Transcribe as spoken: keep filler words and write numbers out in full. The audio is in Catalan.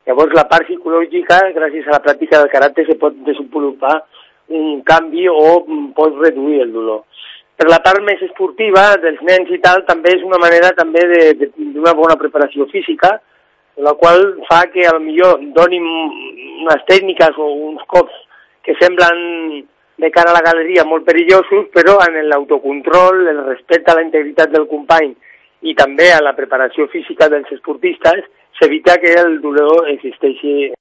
Llavors, la part psicològica, gràcies a la pràctica del karate, se pot desenvolupar un canvi o pot reduir el dolor. Per la part més esportiva dels nens i tal, també és una manera també d'una bona preparació física, la qual fa que potser donin unes tècniques o uns cops que semblen de cara a la galeria molt perillosos, però en l'autocontrol, el respecte a la integritat del company i també a la preparació física dels esportistes, s'evita que el dolor existeixi